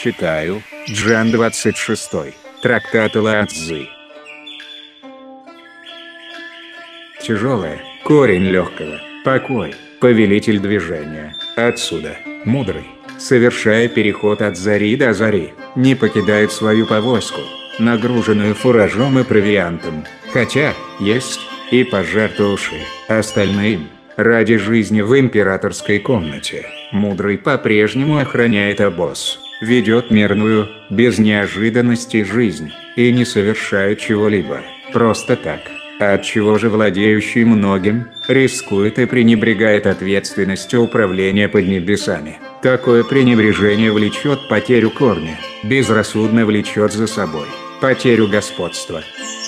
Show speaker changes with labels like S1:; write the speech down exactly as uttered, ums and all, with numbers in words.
S1: Читаю, Джан двадцать шесть, трактат Лао-цзы. Тяжелое, корень легкого, покой, повелитель движения, отсюда, мудрый, совершая переход от зари до зари, не покидает свою повозку, нагруженную фуражом и провиантом, хотя, есть, и пожертвовавший остальным, ради жизни в императорской комнате, мудрый по-прежнему охраняет обоз, ведет мирную, без неожиданностей жизнь, и не совершает чего-либо, просто так. Отчего же владеющий многим, рискует и пренебрегает ответственностью управления под небесами. Такое пренебрежение влечет потерю корня, безрассудно влечет за собой потерю господства.